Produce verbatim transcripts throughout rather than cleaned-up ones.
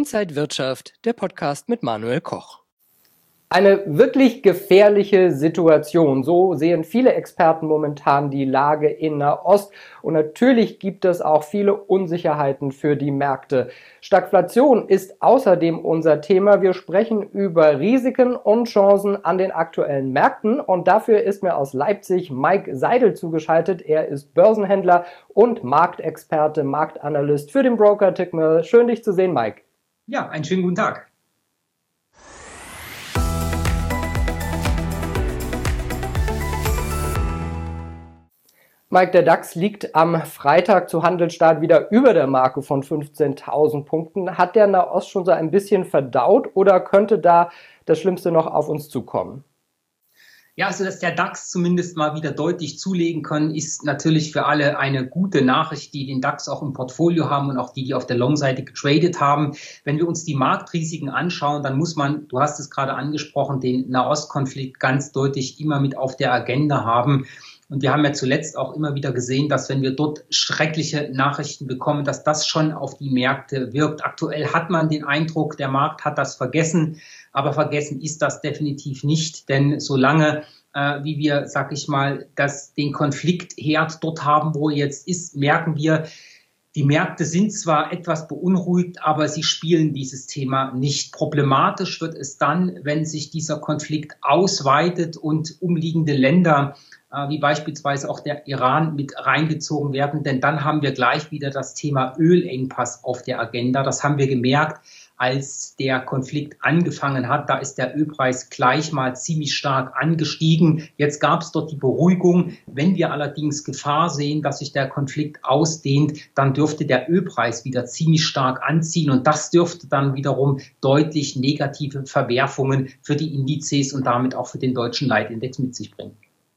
Inside Wirtschaft, der Podcast mit Manuel Koch. Eine wirklich gefährliche Situation. So sehen viele Experten momentan die Lage in Nahost. Und natürlich gibt es auch viele Unsicherheiten für die Märkte. Stagflation ist außerdem unser Thema. Wir sprechen über Risiken und Chancen an den aktuellen Märkten. Und dafür ist mir aus Leipzig Mike Seidel zugeschaltet. Er ist Börsenhändler und Marktexperte, Marktanalyst für den Broker Tickmill. Schön, dich zu sehen, Mike. Ja, einen schönen guten Tag. Mike, der DAX liegt am Freitag zu Handelsstart wieder über der Marke von fünfzehntausend Punkten. Hat der Nahost schon so ein bisschen verdaut oder könnte da das Schlimmste noch auf uns zukommen? Ja, also dass der DAX zumindest mal wieder deutlich zulegen kann, ist natürlich für alle eine gute Nachricht, die den DAX auch im Portfolio haben und auch die, die auf der Long-Seite getradet haben. Wenn wir uns die Marktrisiken anschauen, dann muss man, du hast es gerade angesprochen, den Nahostkonflikt ganz deutlich immer mit auf der Agenda haben. Und wir haben ja zuletzt auch immer wieder gesehen, dass wenn wir dort schreckliche Nachrichten bekommen, dass das schon auf die Märkte wirkt. Aktuell hat man den Eindruck, der Markt hat das vergessen, aber vergessen ist das definitiv nicht, denn solange äh, wie wir, sag ich mal, das, den Konfliktherd dort haben, wo er jetzt ist, merken wir, die Märkte sind zwar etwas beunruhigt, aber sie spielen dieses Thema nicht. Problematisch wird es dann, wenn sich dieser Konflikt ausweitet und umliegende Länder wie beispielsweise auch der Iran mit reingezogen werden, denn dann haben wir gleich wieder das Thema Ölengpass auf der Agenda. Das haben wir gemerkt, als der Konflikt angefangen hat. Da ist der Ölpreis gleich mal ziemlich stark angestiegen. Jetzt gab es dort die Beruhigung. Wenn wir allerdings Gefahr sehen, dass sich der Konflikt ausdehnt, dann dürfte der Ölpreis wieder ziemlich stark anziehen und das dürfte dann wiederum deutlich negative Verwerfungen für die Indizes und damit auch für den deutschen Leitindex mit sich bringen.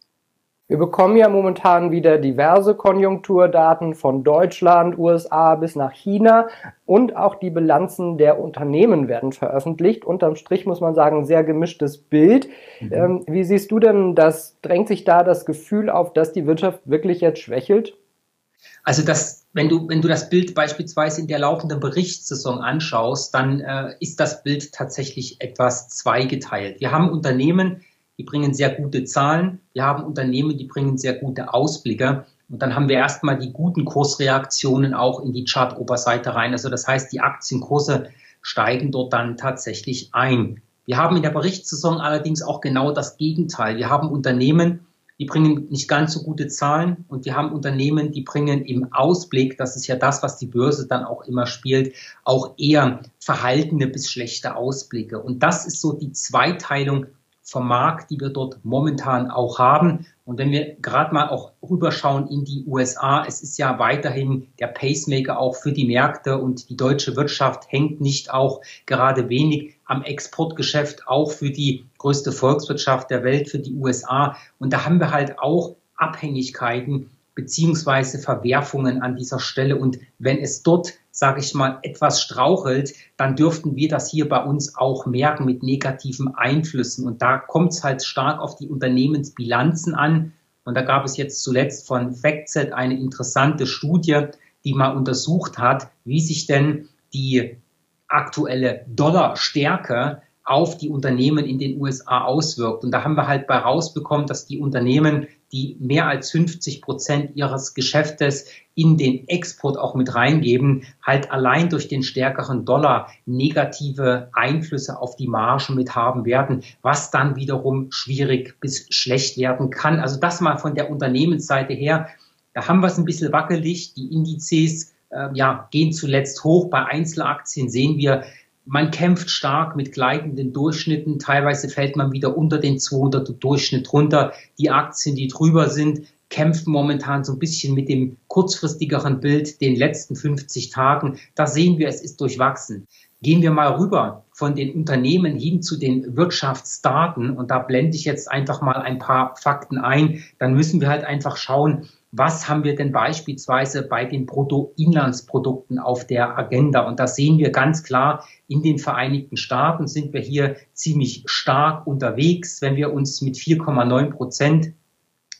Wir bekommen ja momentan wieder diverse Konjunkturdaten von Deutschland, U S A bis nach China und auch die Bilanzen der Unternehmen werden veröffentlicht. Unterm Strich muss man sagen, sehr gemischtes Bild. Mhm. Ähm, wie siehst du denn das? Drängt sich da das Gefühl auf, dass die Wirtschaft wirklich jetzt schwächelt? Also das, wenn du, wenn du das Bild beispielsweise in der laufenden Berichtssaison anschaust, dann äh, ist das Bild tatsächlich etwas zweigeteilt. Wir haben Unternehmen, die bringen sehr gute Zahlen. Wir haben Unternehmen, die bringen sehr gute Ausblicke. Und dann haben wir erstmal die guten Kursreaktionen auch in die Chart-Oberseite rein. Also das heißt, die Aktienkurse steigen dort dann tatsächlich ein. Wir haben in der Berichtssaison allerdings auch genau das Gegenteil. Wir haben Unternehmen, die bringen nicht ganz so gute Zahlen. Und wir haben Unternehmen, die bringen im Ausblick, das ist ja das, was die Börse dann auch immer spielt, auch eher verhaltene bis schlechte Ausblicke. Und das ist so die Zweiteilung vom Markt, die wir dort momentan auch haben. Und wenn wir gerade mal auch rüberschauen in die U S A, es ist ja weiterhin der Pacemaker auch für die Märkte und die deutsche Wirtschaft hängt nicht auch gerade wenig am Exportgeschäft, auch für die größte Volkswirtschaft der Welt, für die U S A. Und da haben wir halt auch Abhängigkeiten beziehungsweise Verwerfungen an dieser Stelle. Und wenn es dort, sage ich mal, etwas strauchelt, dann dürften wir das hier bei uns auch merken mit negativen Einflüssen. Und da kommt es halt stark auf die Unternehmensbilanzen an. Und da gab es jetzt zuletzt von FactSet eine interessante Studie, die mal untersucht hat, wie sich denn die aktuelle Dollarstärke auf die Unternehmen in den U S A auswirkt. Und da haben wir halt bei rausbekommen, dass die Unternehmen, die mehr als fünfzig Prozent ihres Geschäftes in den Export auch mit reingeben, halt allein durch den stärkeren Dollar negative Einflüsse auf die Margen mit haben werden, was dann wiederum schwierig bis schlecht werden kann. Also das mal von der Unternehmensseite her, da haben wir es ein bisschen wackelig. Die Indizes äh, ja, gehen zuletzt hoch. Bei Einzelaktien sehen wir, man kämpft stark mit gleitenden Durchschnitten. Teilweise fällt man wieder unter den zweihunderter Durchschnitt runter. Die Aktien, die drüber sind, kämpfen momentan so ein bisschen mit dem kurzfristigeren Bild, den letzten fünfzig Tagen. Da sehen wir, es ist durchwachsen. Gehen wir mal rüber von den Unternehmen hin zu den Wirtschaftsdaten. Und da blende ich jetzt einfach mal ein paar Fakten ein. Dann müssen wir halt einfach schauen, was haben wir denn beispielsweise bei den Bruttoinlandsprodukten auf der Agenda? Und da sehen wir ganz klar, in den Vereinigten Staaten sind wir hier ziemlich stark unterwegs. Wenn wir uns mit vier Komma neun Prozent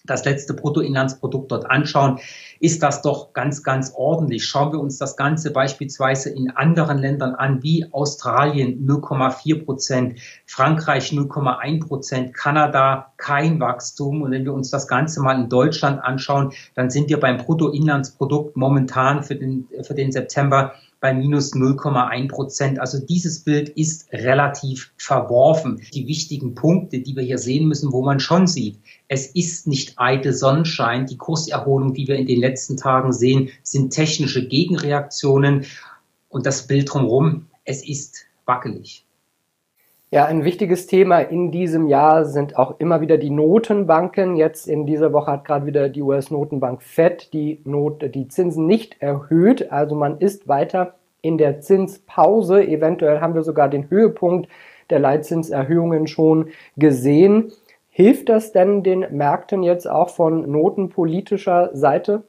das letzte Bruttoinlandsprodukt dort anschauen, ist das doch ganz, ganz ordentlich. Schauen wir uns das Ganze beispielsweise in anderen Ländern an, wie Australien null Komma vier Prozent, Frankreich null Komma eins Prozent, Kanada kein Wachstum. Und wenn wir uns das Ganze mal in Deutschland anschauen, dann sind wir beim Bruttoinlandsprodukt momentan für den, für den September bei minus null Komma eins Prozent. Also dieses Bild ist relativ verworfen. Die wichtigen Punkte, die wir hier sehen müssen, wo man schon sieht, es ist nicht eitel Sonnenschein. Die Kurserholung, die wir in den letzten Tagen sehen, sind technische Gegenreaktionen. Und das Bild drumherum, es ist wackelig. Ja, ein wichtiges Thema in diesem Jahr sind auch immer wieder die Notenbanken. Jetzt in dieser Woche hat gerade wieder die U S-Notenbank Fed die, Not, die Zinsen nicht erhöht. Also man ist weiter in der Zinspause. Eventuell haben wir sogar den Höhepunkt der Leitzinserhöhungen schon gesehen. Hilft das denn den Märkten jetzt auch von notenpolitischer Seite?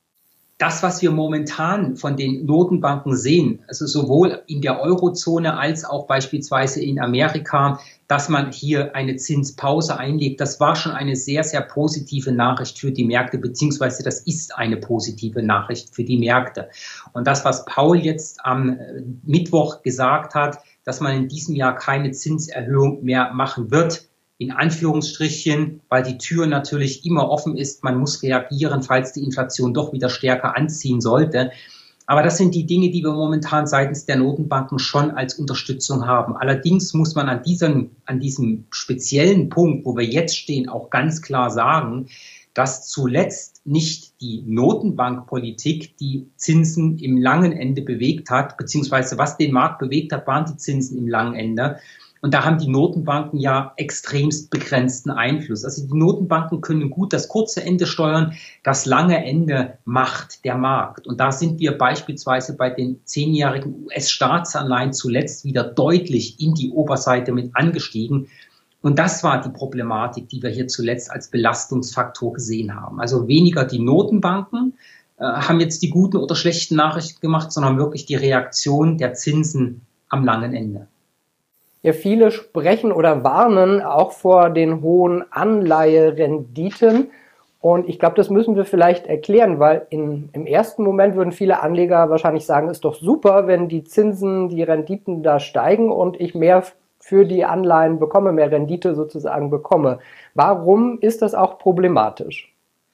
Das, was wir momentan von den Notenbanken sehen, also sowohl in der Eurozone als auch beispielsweise in Amerika, dass man hier eine Zinspause einlegt, das war schon eine sehr, sehr positive Nachricht für die Märkte, beziehungsweise das ist eine positive Nachricht für die Märkte. Und das, was Paul jetzt am Mittwoch gesagt hat, dass man in diesem Jahr keine Zinserhöhung mehr machen wird, in Anführungsstrichen, weil die Tür natürlich immer offen ist. Man muss reagieren, falls die Inflation doch wieder stärker anziehen sollte. Aber das sind die Dinge, die wir momentan seitens der Notenbanken schon als Unterstützung haben. Allerdings muss man an diesem, an diesem speziellen Punkt, wo wir jetzt stehen, auch ganz klar sagen, dass zuletzt nicht die Notenbankpolitik die Zinsen im langen Ende bewegt hat, beziehungsweise was den Markt bewegt hat, waren die Zinsen im langen Ende. Und da haben die Notenbanken ja extremst begrenzten Einfluss. Also die Notenbanken können gut das kurze Ende steuern, das lange Ende macht der Markt. Und da sind wir beispielsweise bei den zehnjährigen U S-Staatsanleihen zuletzt wieder deutlich in die Oberseite mit angestiegen. Und das war die Problematik, die wir hier zuletzt als Belastungsfaktor gesehen haben. Also weniger die Notenbanken äh, haben jetzt die guten oder schlechten Nachrichten gemacht, sondern wirklich die Reaktion der Zinsen am langen Ende. Ja, viele sprechen oder warnen auch vor den hohen Anleiherenditen. Und ich glaube, das müssen wir vielleicht erklären, weil in, im ersten Moment würden viele Anleger wahrscheinlich sagen, ist doch super, wenn die Zinsen, die Renditen da steigen und ich mehr für die Anleihen bekomme, mehr Rendite sozusagen bekomme. Warum ist das auch problematisch?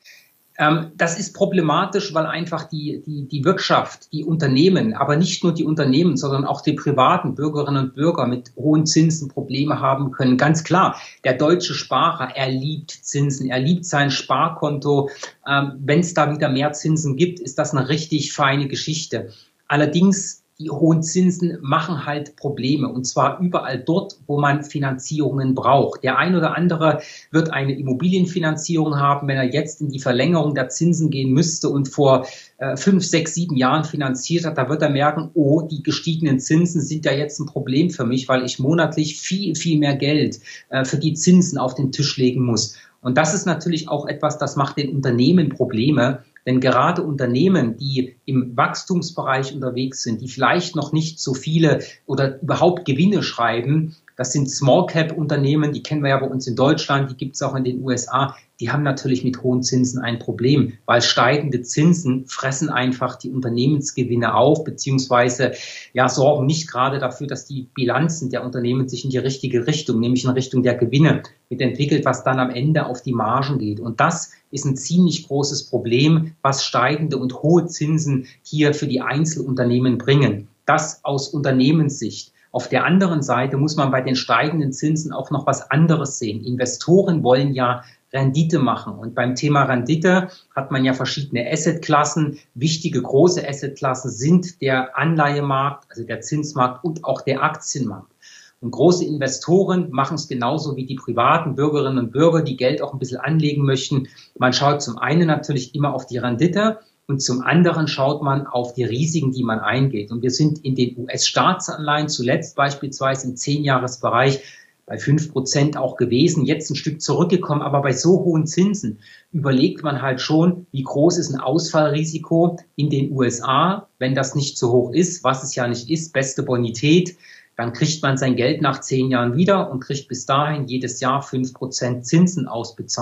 Das ist problematisch, weil einfach die, die, die Wirtschaft, die Unternehmen, aber nicht nur die Unternehmen, sondern auch die privaten Bürgerinnen und Bürger mit hohen Zinsen Probleme haben können. Ganz klar, der deutsche Sparer, er liebt Zinsen, er liebt sein Sparkonto. Wenn es da wieder mehr Zinsen gibt, ist das eine richtig feine Geschichte. Allerdings, die hohen Zinsen machen halt Probleme, und zwar überall dort, wo man Finanzierungen braucht. Der ein oder andere wird eine Immobilienfinanzierung haben, wenn er jetzt in die Verlängerung der Zinsen gehen müsste und vor äh, fünf, sechs, sieben Jahren finanziert hat, da wird er merken, oh, die gestiegenen Zinsen sind ja jetzt ein Problem für mich, weil ich monatlich viel, viel mehr Geld äh, für die Zinsen auf den Tisch legen muss. Und das ist natürlich auch etwas, das macht den Unternehmen Probleme. Denn gerade Unternehmen, die im Wachstumsbereich unterwegs sind, die vielleicht noch nicht so viele oder überhaupt Gewinne schreiben, das sind Small-Cap-Unternehmen, die kennen wir ja bei uns in Deutschland, die gibt es auch in den U S A, die haben natürlich mit hohen Zinsen ein Problem, weil steigende Zinsen fressen einfach die Unternehmensgewinne auf, beziehungsweise ja sorgen nicht gerade dafür, dass die Bilanzen der Unternehmen sich in die richtige Richtung, nämlich in Richtung der Gewinne mitentwickelt, was dann am Ende auf die Margen geht. Und das ist ein ziemlich großes Problem, was steigende und hohe Zinsen hier für die Einzelunternehmen bringen. Das aus Unternehmenssicht. Auf der anderen Seite muss man bei den steigenden Zinsen auch noch was anderes sehen. Investoren wollen ja Rendite machen. Und beim Thema Rendite hat man ja verschiedene Assetklassen. Wichtige große Assetklassen sind der Anleihemarkt, also der Zinsmarkt und auch der Aktienmarkt. Und große Investoren machen es genauso wie die privaten Bürgerinnen und Bürger, die Geld auch ein bisschen anlegen möchten. Man schaut zum einen natürlich immer auf die Rendite und zum anderen schaut man auf die Risiken, die man eingeht. Und wir sind in den U S-Staatsanleihen zuletzt beispielsweise im Zehnjahresbereich bei fünf Prozent auch gewesen, jetzt ein Stück zurückgekommen, aber bei so hohen Zinsen überlegt man halt schon, wie groß ist ein Ausfallrisiko in den U S A, wenn das nicht so hoch ist, was es ja nicht ist, beste Bonität, dann kriegt man sein Geld nach zehn Jahren wieder und kriegt bis dahin jedes Jahr fünf Prozent Zinsen ausbezahlt.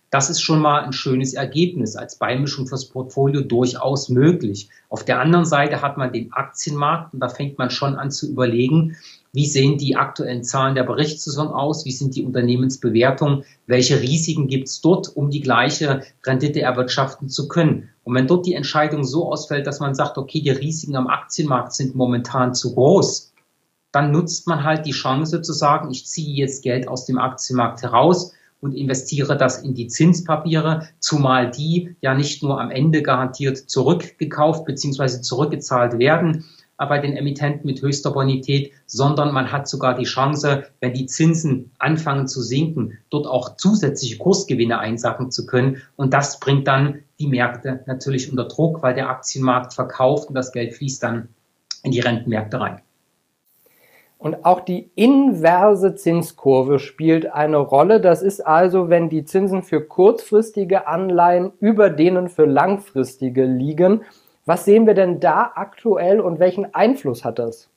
Das ist schon mal ein schönes Ergebnis, als Beimischung fürs Portfolio durchaus möglich. Auf der anderen Seite hat man den Aktienmarkt und da fängt man schon an zu überlegen, wie sehen die aktuellen Zahlen der Berichtssaison aus, wie sind die Unternehmensbewertungen, welche Risiken gibt es dort, um die gleiche Rendite erwirtschaften zu können. Und wenn dort die Entscheidung so ausfällt, dass man sagt, okay, die Risiken am Aktienmarkt sind momentan zu groß, dann nutzt man halt die Chance zu sagen, ich ziehe jetzt Geld aus dem Aktienmarkt heraus und investiere das in die Zinspapiere, zumal die ja nicht nur am Ende garantiert zurückgekauft bzw. zurückgezahlt werden bei den Emittenten mit höchster Bonität, sondern man hat sogar die Chance, wenn die Zinsen anfangen zu sinken, dort auch zusätzliche Kursgewinne einsacken zu können. Und das bringt dann die Märkte natürlich unter Druck, weil der Aktienmarkt verkauft und das Geld fließt dann in die Rentenmärkte rein. Und auch die inverse Zinskurve spielt eine Rolle. Das ist also, wenn die Zinsen für kurzfristige Anleihen über denen für langfristige liegen. Was sehen wir denn da aktuell und welchen Einfluss hat das?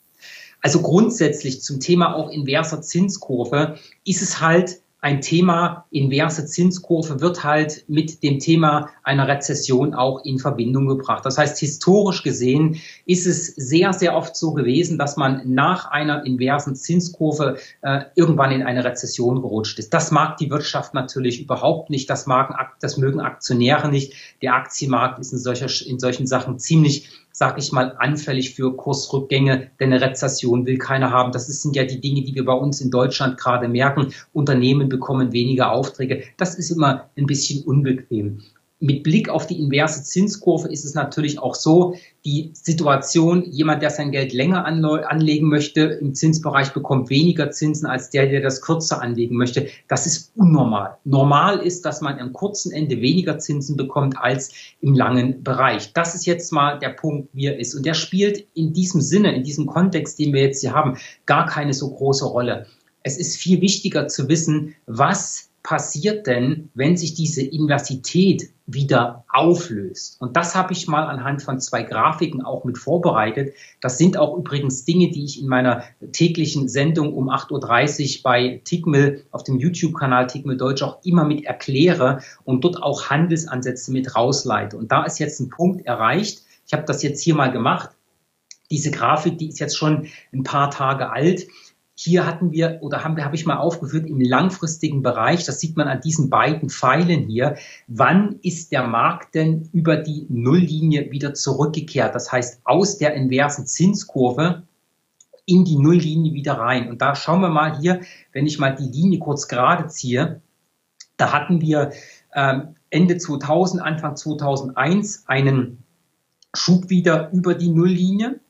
Also grundsätzlich zum Thema auch inverser Zinskurve ist es halt ein Thema, inverse Zinskurve wird halt mit dem Thema einer Rezession auch in Verbindung gebracht. Das heißt, historisch gesehen ist es sehr, sehr oft so gewesen, dass man nach einer inversen Zinskurve äh, irgendwann in eine Rezession gerutscht ist. Das mag die Wirtschaft natürlich überhaupt nicht, das, mag, das mögen Aktionäre nicht. Der Aktienmarkt ist in, solcher, in solchen Sachen ziemlich, sag ich mal, anfällig für Kursrückgänge, denn eine Rezession will keiner haben. Das sind ja die Dinge, die wir bei uns in Deutschland gerade merken. Unternehmen bekommen weniger Aufträge. Das ist immer ein bisschen unbequem. Mit Blick auf die inverse Zinskurve ist es natürlich auch so, die Situation, jemand, der sein Geld länger anlegen möchte, im Zinsbereich bekommt weniger Zinsen als der, der das kürzer anlegen möchte. Das ist unnormal. Normal ist, dass man am kurzen Ende weniger Zinsen bekommt als im langen Bereich. Das ist jetzt mal der Punkt, wie er ist. Und der spielt in diesem Sinne, in diesem Kontext, den wir jetzt hier haben, gar keine so große Rolle. Es ist viel wichtiger zu wissen, was passiert denn, wenn sich diese Inversität wieder auflöst? Und das habe ich mal anhand von zwei Grafiken auch mit vorbereitet. Das sind auch übrigens Dinge, die ich in meiner täglichen Sendung um acht Uhr dreißig bei Tickmill auf dem YouTube-Kanal Tickmill Deutsch auch immer mit erkläre und dort auch Handelsansätze mit rausleite. Und da ist jetzt ein Punkt erreicht. Ich habe das jetzt hier mal gemacht. Diese Grafik, die ist jetzt schon ein paar Tage alt. Hier hatten wir, oder haben wir, habe ich mal aufgeführt, im langfristigen Bereich, das sieht man an diesen beiden Pfeilen hier, wann ist der Markt denn über die Nulllinie wieder zurückgekehrt? Das heißt, aus der inversen Zinskurve in die Nulllinie wieder rein. Und da schauen wir mal hier, wenn ich mal die Linie kurz gerade ziehe, da hatten wir ähm, Ende zweitausend, Anfang zweitausendeins einen Schub wieder über die Nulllinie.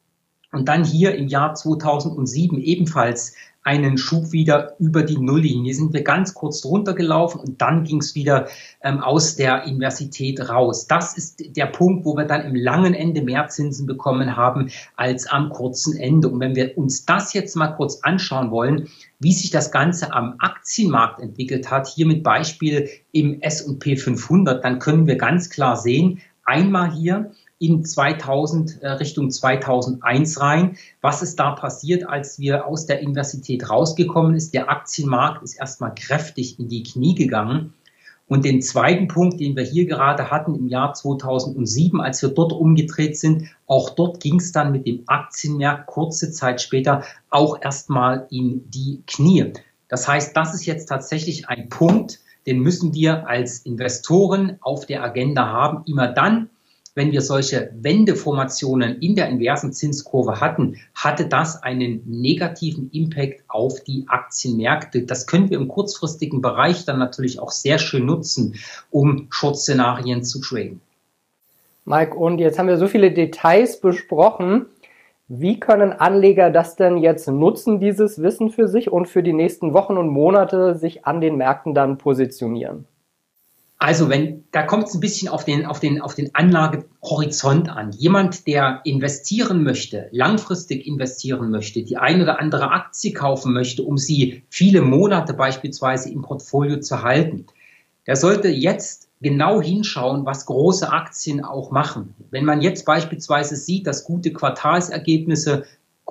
Und dann hier im Jahr zweitausendsieben ebenfalls einen Schub wieder über die Nulllinie. Hier sind wir ganz kurz drunter gelaufen und dann ging es wieder ähm, aus der Inversität raus. Das ist der Punkt, wo wir dann im langen Ende mehr Zinsen bekommen haben als am kurzen Ende. Und wenn wir uns das jetzt mal kurz anschauen wollen, wie sich das Ganze am Aktienmarkt entwickelt hat, hier mit Beispiel im S und P fünfhundert, dann können wir ganz klar sehen, einmal hier in zweitausend, äh, Richtung zweitausendeins rein. Was ist da passiert, als wir aus der Inversität rausgekommen ist? Der Aktienmarkt ist erstmal kräftig in die Knie gegangen. Und den zweiten Punkt, den wir hier gerade hatten im Jahr zweitausendsieben, als wir dort umgedreht sind, auch dort ging es dann mit dem Aktienmarkt kurze Zeit später auch erstmal in die Knie. Das heißt, das ist jetzt tatsächlich ein Punkt, den müssen wir als Investoren auf der Agenda haben, immer dann, wenn wir solche Wendeformationen in der inversen Zinskurve hatten, hatte das einen negativen Impact auf die Aktienmärkte. Das können wir im kurzfristigen Bereich dann natürlich auch sehr schön nutzen, um Short-Szenarien zu traden. Mike, und jetzt haben wir so viele Details besprochen. Wie können Anleger das denn jetzt nutzen, dieses Wissen für sich und für die nächsten Wochen und Monate sich an den Märkten dann positionieren? Also wenn, da kommt es ein bisschen auf den, auf den, auf den Anlagehorizont an. Jemand, der investieren möchte, langfristig investieren möchte, die ein oder andere Aktie kaufen möchte, um sie viele Monate beispielsweise im Portfolio zu halten, der sollte jetzt genau hinschauen, was große Aktien auch machen. Wenn man jetzt beispielsweise sieht, dass gute Quartalsergebnisse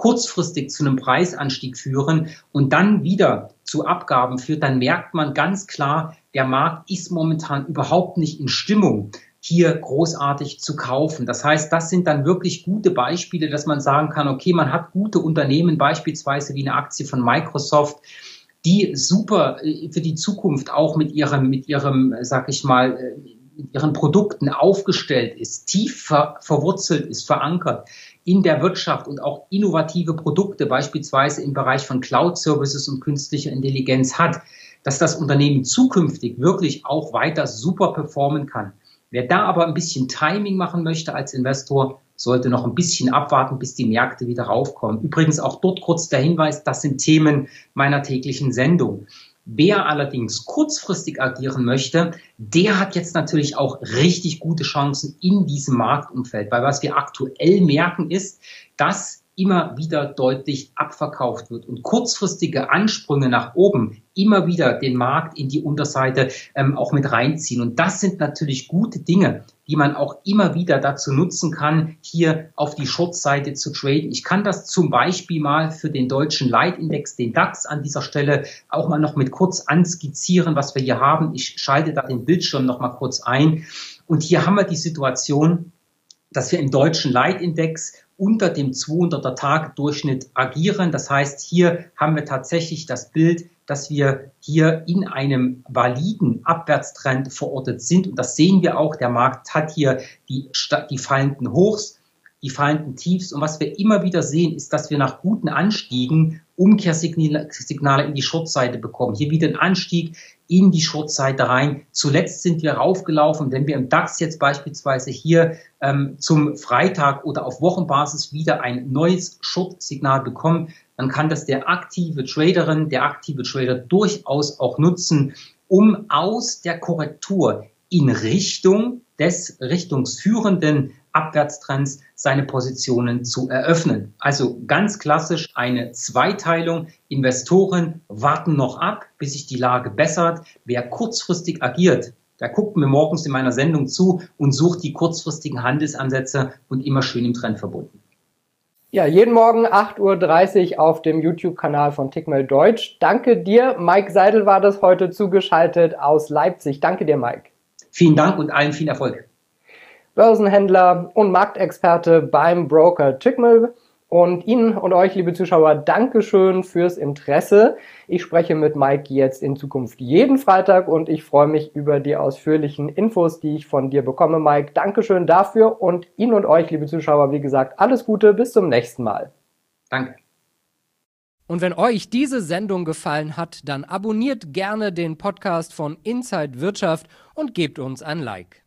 kurzfristig zu einem Preisanstieg führen und dann wieder zu Abgaben führt, dann merkt man ganz klar, der Markt ist momentan überhaupt nicht in Stimmung, hier großartig zu kaufen. Das heißt, das sind dann wirklich gute Beispiele, dass man sagen kann, okay, man hat gute Unternehmen, beispielsweise wie eine Aktie von Microsoft, die super für die Zukunft auch mit ihrem, mit ihrem, sag ich mal, mit ihren Produkten aufgestellt ist, tief ver verwurzelt ist, verankert in der Wirtschaft und auch innovative Produkte, beispielsweise im Bereich von Cloud-Services und künstlicher Intelligenz hat, dass das Unternehmen zukünftig wirklich auch weiter super performen kann. Wer da aber ein bisschen Timing machen möchte als Investor, sollte noch ein bisschen abwarten, bis die Märkte wieder raufkommen. Übrigens auch dort kurz der Hinweis, das sind Themen meiner täglichen Sendung. Wer allerdings kurzfristig agieren möchte, der hat jetzt natürlich auch richtig gute Chancen in diesem Marktumfeld. Weil was wir aktuell merken ist, dass immer wieder deutlich abverkauft wird und kurzfristige Ansprünge nach oben immer wieder den Markt in die Unterseite ähm, auch mit reinziehen. Und das sind natürlich gute Dinge, die man auch immer wieder dazu nutzen kann, hier auf die Short-Seite zu traden. Ich kann das zum Beispiel mal für den deutschen Leitindex, den DAX, an dieser Stelle auch mal noch mit kurz anskizzieren, was wir hier haben. Ich schalte da den Bildschirm noch mal kurz ein. Und hier haben wir die Situation, dass wir im deutschen Leitindex unter dem zweihunderter Tag-Durchschnitt agieren. Das heißt, hier haben wir tatsächlich das Bild, dass wir hier in einem validen Abwärtstrend verortet sind. Und das sehen wir auch. Der Markt hat hier die, die fallenden Hochs, die fallenden Tiefs. Und was wir immer wieder sehen, ist, dass wir nach guten Anstiegen Umkehrsignale in die Shortseite bekommen. Hier wieder ein Anstieg in die Shortseite rein. Zuletzt sind wir raufgelaufen, wenn wir im DAX jetzt beispielsweise hier ähm, zum Freitag oder auf Wochenbasis wieder ein neues Short-Signal bekommen, dann kann das der aktive Traderin, der aktive Trader durchaus auch nutzen, um aus der Korrektur in Richtung des richtungsführenden Abwärtstrends seine Positionen zu eröffnen. Also ganz klassisch eine Zweiteilung. Investoren warten noch ab, bis sich die Lage bessert. Wer kurzfristig agiert, der guckt mir morgens in meiner Sendung zu und sucht die kurzfristigen Handelsansätze und immer schön im Trend verbunden. Ja, jeden Morgen acht Uhr dreißig auf dem YouTube-Kanal von Tickmill Deutsch. Danke dir. Mike Seidel war das heute zugeschaltet aus Leipzig. Danke dir, Mike. Vielen Dank und allen viel Erfolg. Börsenhändler und Marktexperte beim Broker Tickmill. Und Ihnen und euch, liebe Zuschauer, Dankeschön fürs Interesse. Ich spreche mit Mike jetzt in Zukunft jeden Freitag und ich freue mich über die ausführlichen Infos, die ich von dir bekomme, Mike. Dankeschön dafür und Ihnen und euch, liebe Zuschauer, wie gesagt, alles Gute, bis zum nächsten Mal. Danke. Und wenn euch diese Sendung gefallen hat, dann abonniert gerne den Podcast von Inside Wirtschaft und gebt uns ein Like.